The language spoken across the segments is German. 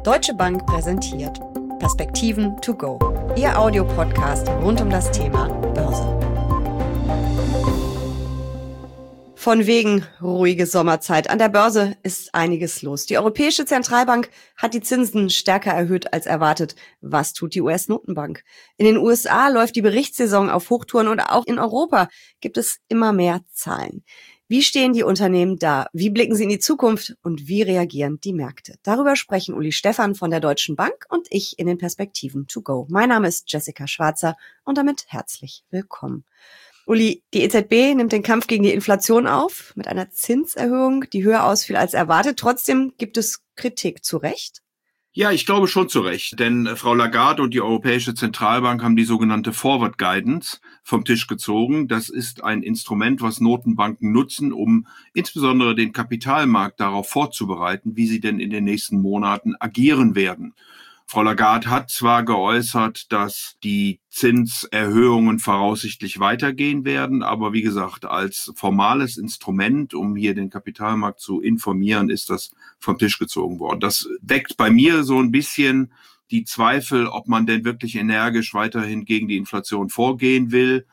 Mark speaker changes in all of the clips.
Speaker 1: Deutsche Bank präsentiert Perspektiven to go, Ihr Audiopodcast rund um das Thema Börse. Von wegen ruhige Sommerzeit. An der Börse ist einiges los. Die Europäische Zentralbank hat die Zinsen stärker erhöht als erwartet. Was tut die US-Notenbank? In den USA läuft die Berichtssaison auf Hochtouren und auch in Europa gibt es immer mehr Zahlen. Wie stehen die Unternehmen da? Wie blicken sie in die Zukunft? Und wie reagieren die Märkte? Darüber sprechen Uli Stephan von der Deutschen Bank und ich in den Perspektiven to go. Mein Name ist Jessica Schwarzer und damit herzlich willkommen. Uli, die EZB nimmt den Kampf gegen die Inflation auf mit einer Zinserhöhung, die höher ausfiel als erwartet. Trotzdem gibt es Kritik, zu Recht?
Speaker 2: Ja, ich glaube schon zu Recht, denn Frau Lagarde und die Europäische Zentralbank haben die sogenannte Forward Guidance vom Tisch gezogen. Das ist ein Instrument, was Notenbanken nutzen, um insbesondere den Kapitalmarkt darauf vorzubereiten, wie sie denn in den nächsten Monaten agieren werden. Frau Lagarde hat zwar geäußert, dass die Zinserhöhungen voraussichtlich weitergehen werden, aber wie gesagt, als formales Instrument, um hier den Kapitalmarkt zu informieren, ist das vom Tisch gezogen worden. Das weckt bei mir so ein bisschen die Zweifel, ob man denn wirklich energisch weiterhin gegen die Inflation vorgehen will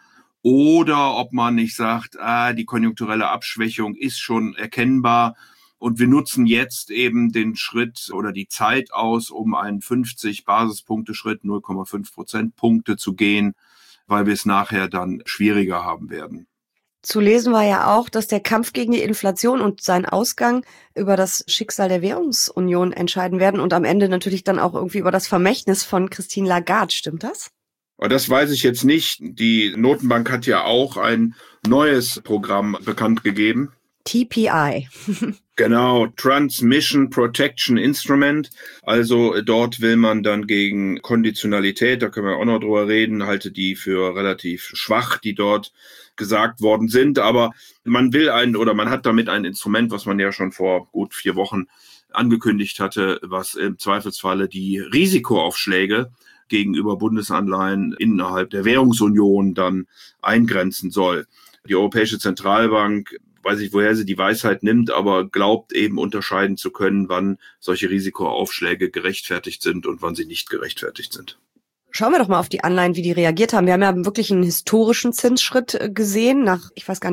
Speaker 2: oder ob man nicht sagt, die konjunkturelle Abschwächung ist schon erkennbar. Und wir nutzen jetzt eben den Schritt oder die Zeit aus, um einen 50-Basispunkte-Schritt, 0,5 Prozentpunkte zu gehen, weil wir es nachher dann schwieriger haben werden.
Speaker 1: Zu lesen war ja auch, dass der Kampf gegen die Inflation und sein Ausgang über das Schicksal der Währungsunion entscheiden werden und am Ende natürlich dann auch irgendwie über das Vermächtnis von Christine Lagarde. Stimmt das?
Speaker 2: Das weiß ich jetzt nicht. Die Notenbank hat ja auch ein neues Programm bekannt gegeben.
Speaker 1: TPI.
Speaker 2: Genau, Transmission Protection Instrument. Also dort will man dann gegen Konditionalität, da können wir auch noch drüber reden, halte die für relativ schwach, die dort gesagt worden sind. Aber man will man hat damit ein Instrument, was man ja schon vor gut 4 Wochen angekündigt hatte, was im Zweifelsfalle die Risikoaufschläge gegenüber Bundesanleihen innerhalb der Währungsunion dann eingrenzen soll. Die Europäische Zentralbank, weiß ich, woher sie die Weisheit nimmt, aber glaubt eben unterscheiden zu können, wann solche Risikoaufschläge gerechtfertigt sind und wann sie nicht gerechtfertigt sind.
Speaker 1: Schauen wir doch mal auf die Anleihen, wie die reagiert haben. Wir haben ja wirklich einen historischen Zinsschritt gesehen. Nach,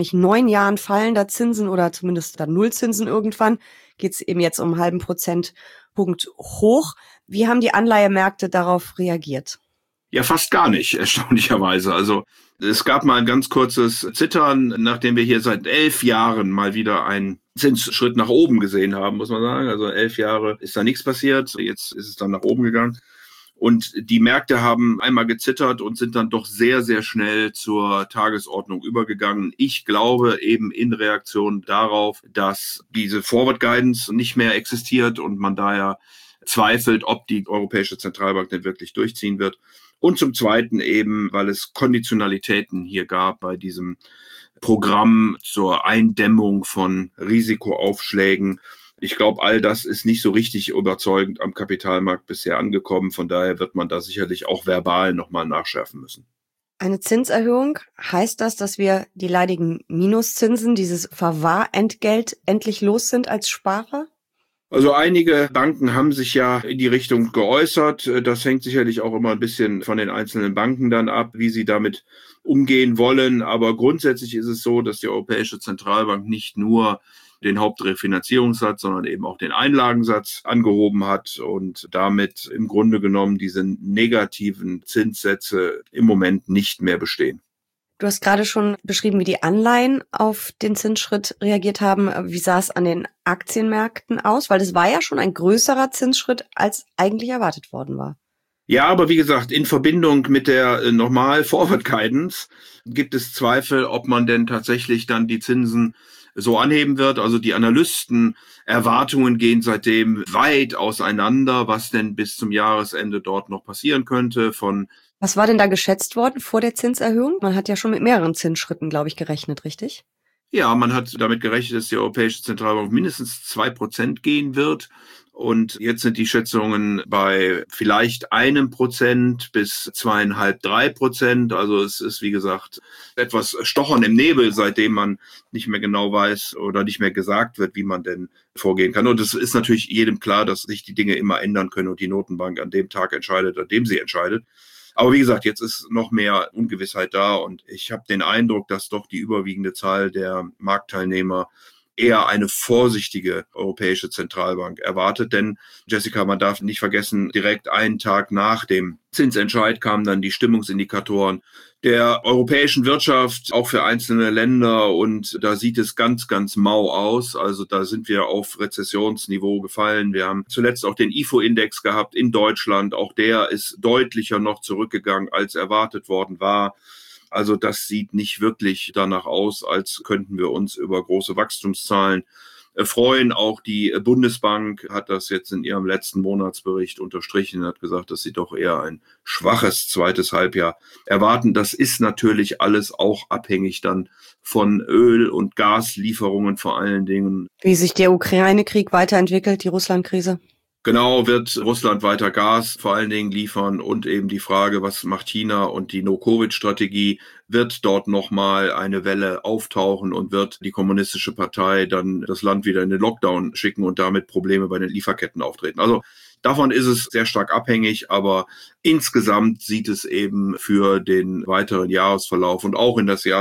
Speaker 1: 9 Jahren fallender Zinsen oder zumindest dann Nullzinsen irgendwann, geht es eben jetzt um einen halben Prozentpunkt hoch. Wie haben die Anleihemärkte darauf reagiert?
Speaker 2: Ja, fast gar nicht, erstaunlicherweise. Also es gab mal ein ganz kurzes Zittern, nachdem wir hier seit 11 Jahren mal wieder einen Zinsschritt nach oben gesehen haben, muss man sagen. Also 11 Jahre ist da nichts passiert. Jetzt ist es dann nach oben gegangen. Und die Märkte haben einmal gezittert und sind dann doch sehr, sehr schnell zur Tagesordnung übergegangen. Ich glaube eben in Reaktion darauf, dass diese Forward Guidance nicht mehr existiert und man daher zweifelt, ob die Europäische Zentralbank denn wirklich durchziehen wird. Und zum Zweiten eben, weil es Konditionalitäten hier gab bei diesem Programm zur Eindämmung von Risikoaufschlägen. Ich glaube, all das ist nicht so richtig überzeugend am Kapitalmarkt bisher angekommen. Von daher wird man da sicherlich auch verbal nochmal nachschärfen müssen.
Speaker 1: Eine Zinserhöhung, heißt das, dass wir die leidigen Minuszinsen, dieses Verwahrentgelt, endlich los sind als Sparer?
Speaker 2: Also einige Banken haben sich ja in die Richtung geäußert. Das hängt sicherlich auch immer ein bisschen von den einzelnen Banken dann ab, wie sie damit umgehen wollen. Aber grundsätzlich ist es so, dass die Europäische Zentralbank nicht nur den Hauptrefinanzierungssatz, sondern eben auch den Einlagensatz angehoben hat und damit im Grunde genommen diese negativen Zinssätze im Moment nicht mehr bestehen.
Speaker 1: Du hast gerade schon beschrieben, wie die Anleihen auf den Zinsschritt reagiert haben. Wie sah es an den Aktienmärkten aus? Weil das war ja schon ein größerer Zinsschritt, als eigentlich erwartet worden war.
Speaker 2: Ja, aber wie gesagt, in Verbindung mit der normal Forward Guidance gibt es Zweifel, ob man denn tatsächlich dann die Zinsen so anheben wird. Also die Analysten-Erwartungen gehen seitdem weit auseinander, was denn bis zum Jahresende dort noch passieren könnte.
Speaker 1: Was war denn da geschätzt worden vor der Zinserhöhung? Man hat ja schon mit mehreren Zinsschritten, glaube ich, gerechnet, richtig?
Speaker 2: Ja, man hat damit gerechnet, dass die Europäische Zentralbank mindestens 2% gehen wird. Und jetzt sind die Schätzungen bei vielleicht 1% bis 2,5, 3%. Also es ist, wie gesagt, etwas Stochern im Nebel, seitdem man nicht mehr genau weiß oder nicht mehr gesagt wird, wie man denn vorgehen kann. Und es ist natürlich jedem klar, dass sich die Dinge immer ändern können und die Notenbank an dem Tag entscheidet, an dem sie entscheidet. Aber wie gesagt, jetzt ist noch mehr Ungewissheit da und ich habe den Eindruck, dass doch die überwiegende Zahl der Marktteilnehmer eher eine vorsichtige Europäische Zentralbank erwartet. Denn, Jessica, man darf nicht vergessen, direkt einen Tag nach dem Zinsentscheid kamen dann die Stimmungsindikatoren der europäischen Wirtschaft, auch für einzelne Länder. Und da sieht es ganz, ganz mau aus. Also da sind wir auf Rezessionsniveau gefallen. Wir haben zuletzt auch den IFO-Index gehabt in Deutschland. Auch der ist deutlicher noch zurückgegangen, als erwartet worden war. Also das sieht nicht wirklich danach aus, als könnten wir uns über große Wachstumszahlen freuen. Auch die Bundesbank hat das jetzt in ihrem letzten Monatsbericht unterstrichen und hat gesagt, dass sie doch eher ein schwaches zweites Halbjahr erwarten. Das ist natürlich alles auch abhängig dann von Öl- und Gaslieferungen vor allen Dingen.
Speaker 1: Wie sich der Ukraine-Krieg weiterentwickelt, die Russland-Krise?
Speaker 2: Genau, wird Russland weiter Gas vor allen Dingen liefern und eben die Frage, was macht China und die No-Covid-Strategie, wird dort nochmal eine Welle auftauchen und wird die Kommunistische Partei dann das Land wieder in den Lockdown schicken und damit Probleme bei den Lieferketten auftreten. Also davon ist es sehr stark abhängig, aber insgesamt sieht es eben für den weiteren Jahresverlauf und auch in das Jahr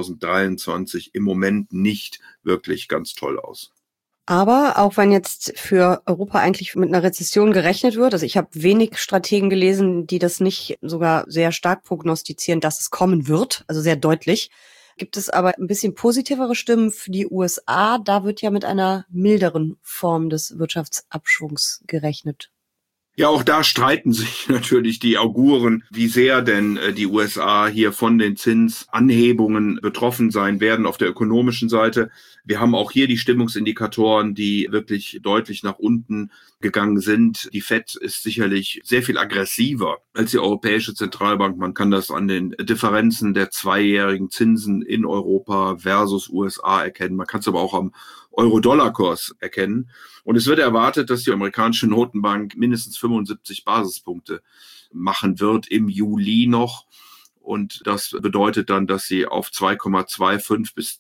Speaker 2: 2023 im Moment nicht wirklich ganz toll aus.
Speaker 1: Aber auch wenn jetzt für Europa eigentlich mit einer Rezession gerechnet wird, also ich habe wenig Strategen gelesen, die das nicht sogar sehr stark prognostizieren, dass es kommen wird, also sehr deutlich, gibt es aber ein bisschen positivere Stimmen für die USA. Da wird ja mit einer milderen Form des Wirtschaftsabschwungs gerechnet.
Speaker 2: Ja, auch da streiten sich natürlich die Auguren, wie sehr denn die USA hier von den Zinsanhebungen betroffen sein werden auf der ökonomischen Seite. Wir haben auch hier die Stimmungsindikatoren, die wirklich deutlich nach unten gegangen sind. Die Fed ist sicherlich sehr viel aggressiver als die Europäische Zentralbank. Man kann das an den Differenzen der zweijährigen Zinsen in Europa versus USA erkennen. Man kann es aber auch am Euro-Dollar-Kurs erkennen. Und es wird erwartet, dass die amerikanische Notenbank mindestens 75 Basispunkte machen wird im Juli noch. Und das bedeutet dann, dass sie auf 2,25 bis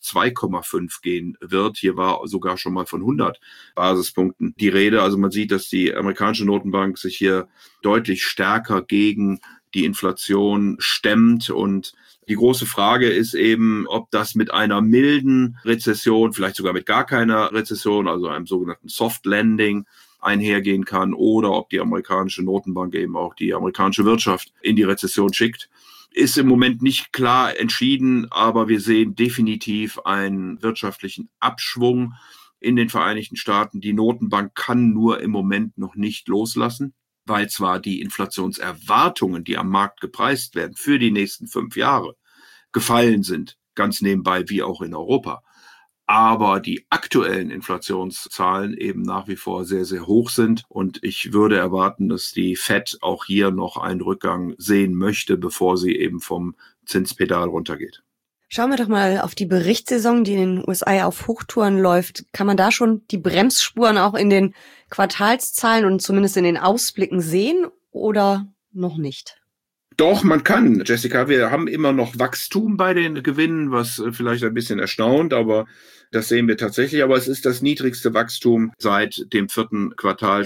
Speaker 2: 2,5 gehen wird. Hier war sogar schon mal von 100 Basispunkten die Rede. Also man sieht, dass die amerikanische Notenbank sich hier deutlich stärker gegen die Inflation stemmt. Und die große Frage ist eben, ob das mit einer milden Rezession, vielleicht sogar mit gar keiner Rezession, also einem sogenannten Soft Landing, einhergehen kann oder ob die amerikanische Notenbank eben auch die amerikanische Wirtschaft in die Rezession schickt. Ist im Moment nicht klar entschieden, aber wir sehen definitiv einen wirtschaftlichen Abschwung in den Vereinigten Staaten. Die Notenbank kann nur im Moment noch nicht loslassen, weil zwar die Inflationserwartungen, die am Markt gepreist werden für die nächsten 5 Jahre, gefallen sind, ganz nebenbei wie auch in Europa, aber die aktuellen Inflationszahlen eben nach wie vor sehr, sehr hoch sind. Und ich würde erwarten, dass die Fed auch hier noch einen Rückgang sehen möchte, bevor sie eben vom Zinspedal runtergeht.
Speaker 1: Schauen wir doch mal auf die Berichtssaison, die in den USA auf Hochtouren läuft. Kann man da schon die Bremsspuren auch in den Quartalszahlen und zumindest in den Ausblicken sehen oder noch nicht?
Speaker 2: Doch, man kann, Jessica. Wir haben immer noch Wachstum bei den Gewinnen, was vielleicht ein bisschen erstaunt, aber das sehen wir tatsächlich. Aber es ist das niedrigste Wachstum seit dem 4. Quartal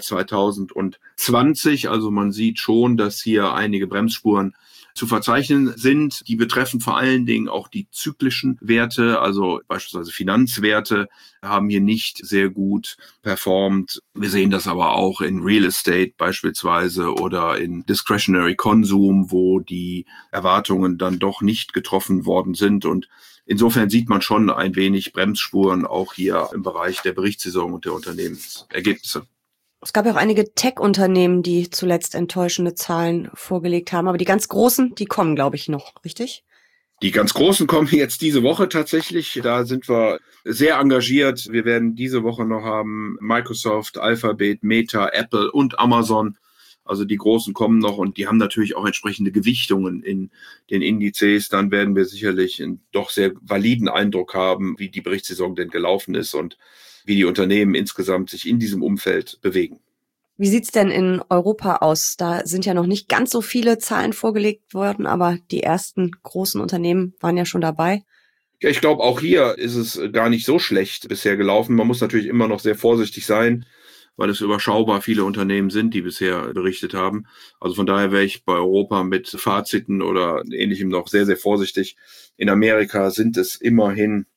Speaker 2: 2020. Also man sieht schon, dass hier einige Bremsspuren zu verzeichnen sind. Die betreffen vor allen Dingen auch die zyklischen Werte, also beispielsweise Finanzwerte haben hier nicht sehr gut performt. Wir sehen das aber auch in Real Estate beispielsweise oder in Discretionary Consum, wo die Erwartungen dann doch nicht getroffen worden sind. Und insofern sieht man schon ein wenig Bremsspuren auch hier im Bereich der Berichtssaison und der Unternehmensergebnisse.
Speaker 1: Es gab ja auch einige Tech-Unternehmen, die zuletzt enttäuschende Zahlen vorgelegt haben. Aber die ganz Großen, die kommen, glaube ich, noch, richtig?
Speaker 2: Die ganz Großen kommen jetzt diese Woche tatsächlich. Da sind wir sehr engagiert. Wir werden diese Woche noch haben Microsoft, Alphabet, Meta, Apple und Amazon. Also die Großen kommen noch und die haben natürlich auch entsprechende Gewichtungen in den Indizes. Dann werden wir sicherlich einen doch sehr validen Eindruck haben, wie die Berichtssaison denn gelaufen ist und wie die Unternehmen insgesamt sich in diesem Umfeld bewegen.
Speaker 1: Wie sieht's denn in Europa aus? Da sind ja noch nicht ganz so viele Zahlen vorgelegt worden, aber die ersten großen Unternehmen waren ja schon dabei.
Speaker 2: Ja, ich glaube, auch hier ist es gar nicht so schlecht bisher gelaufen. Man muss natürlich immer noch sehr vorsichtig sein, weil es überschaubar viele Unternehmen sind, die bisher berichtet haben. Also von daher wäre ich bei Europa mit Faziten oder Ähnlichem noch sehr, sehr vorsichtig. In Amerika sind es immerhin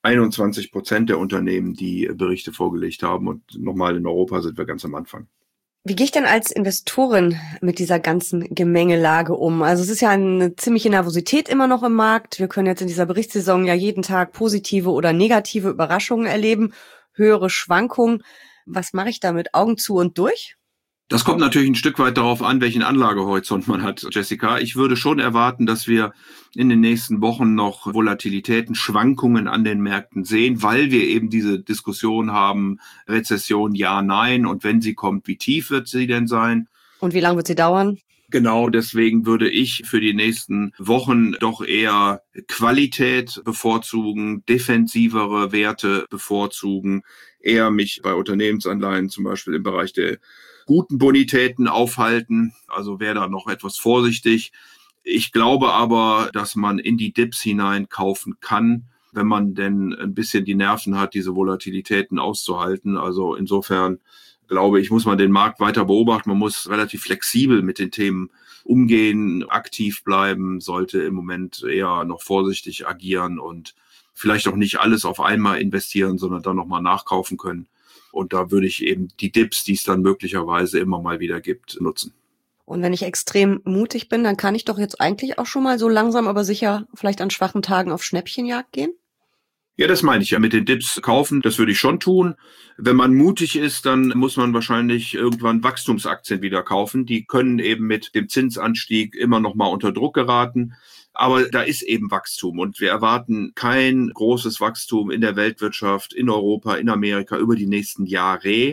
Speaker 2: 21% der Unternehmen, die Berichte vorgelegt haben. Und nochmal in Europa sind wir ganz am Anfang.
Speaker 1: Wie gehe ich denn als Investorin mit dieser ganzen Gemengelage um? Also es ist ja eine ziemliche Nervosität immer noch im Markt. Wir können jetzt in dieser Berichtssaison ja jeden Tag positive oder negative Überraschungen erleben, höhere Schwankungen. Was mache ich damit? Augen zu und durch?
Speaker 2: Das kommt natürlich ein Stück weit darauf an, welchen Anlagehorizont man hat, Jessica. Ich würde schon erwarten, dass wir in den nächsten Wochen noch Volatilitäten, Schwankungen an den Märkten sehen, weil wir eben diese Diskussion haben, Rezession ja, nein, und wenn sie kommt, wie tief wird sie denn sein?
Speaker 1: Und wie lange wird sie dauern?
Speaker 2: Genau, deswegen würde ich für die nächsten Wochen doch eher Qualität bevorzugen, defensivere Werte bevorzugen, eher mich bei Unternehmensanleihen zum Beispiel im Bereich der guten Bonitäten aufhalten. Also wäre da noch etwas vorsichtig. Ich glaube aber, dass man in die Dips hinein kaufen kann, wenn man denn ein bisschen die Nerven hat, diese Volatilitäten auszuhalten. Also insofern glaube ich, muss man den Markt weiter beobachten. Man muss relativ flexibel mit den Themen umgehen, aktiv bleiben, sollte im Moment eher noch vorsichtig agieren und vielleicht auch nicht alles auf einmal investieren, sondern dann nochmal nachkaufen können. Und da würde ich eben die Dips, die es dann möglicherweise immer mal wieder gibt, nutzen.
Speaker 1: Und wenn ich extrem mutig bin, dann kann ich doch jetzt eigentlich auch schon mal so langsam, aber sicher vielleicht an schwachen Tagen auf Schnäppchenjagd gehen?
Speaker 2: Ja, das meine ich ja. Mit den Dips kaufen, das würde ich schon tun. Wenn man mutig ist, dann muss man wahrscheinlich irgendwann Wachstumsaktien wieder kaufen. Die können eben mit dem Zinsanstieg immer noch mal unter Druck geraten. Aber da ist eben Wachstum und wir erwarten kein großes Wachstum in der Weltwirtschaft, in Europa, in Amerika über die nächsten Jahre.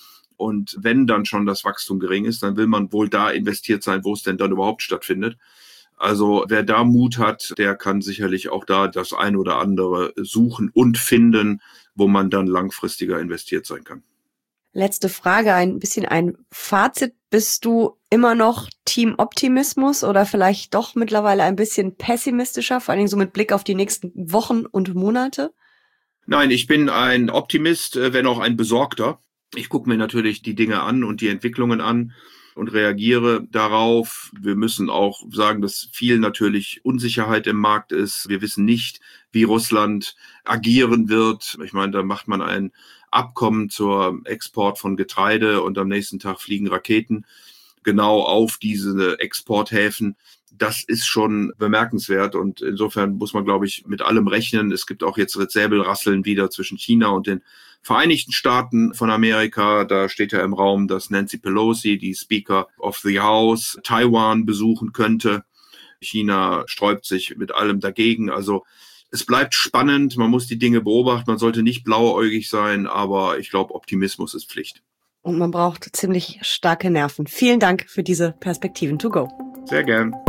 Speaker 2: Und wenn dann schon das Wachstum gering ist, dann will man wohl da investiert sein, wo es denn dann überhaupt stattfindet. Also wer da Mut hat, der kann sicherlich auch da das ein oder andere suchen und finden, wo man dann langfristiger investiert sein kann.
Speaker 1: Letzte Frage, ein bisschen ein Fazit. Bist du immer noch Team Optimismus oder vielleicht doch mittlerweile ein bisschen pessimistischer, vor allen Dingen so mit Blick auf die nächsten Wochen und Monate?
Speaker 2: Nein, ich bin ein Optimist, wenn auch ein Besorgter. Ich gucke mir natürlich die Dinge an und die Entwicklungen an und reagiere darauf. Wir müssen auch sagen, dass viel natürlich Unsicherheit im Markt ist. Wir wissen nicht, wie Russland agieren wird. Ich meine, da macht man ein Abkommen zur Export von Getreide und am nächsten Tag fliegen Raketen genau auf diese Exporthäfen. Das ist schon bemerkenswert und insofern muss man, glaube ich, mit allem rechnen. Es gibt auch jetzt Säbelrasseln wieder zwischen China und den Vereinigten Staaten von Amerika. Da steht ja im Raum, dass Nancy Pelosi, die Speaker of the House, Taiwan besuchen könnte. China sträubt sich mit allem dagegen. Also es bleibt spannend. Man muss die Dinge beobachten. Man sollte nicht blauäugig sein, aber ich glaube, Optimismus ist Pflicht.
Speaker 1: Und man braucht ziemlich starke Nerven. Vielen Dank für diese Perspektiven to go.
Speaker 2: Sehr gern.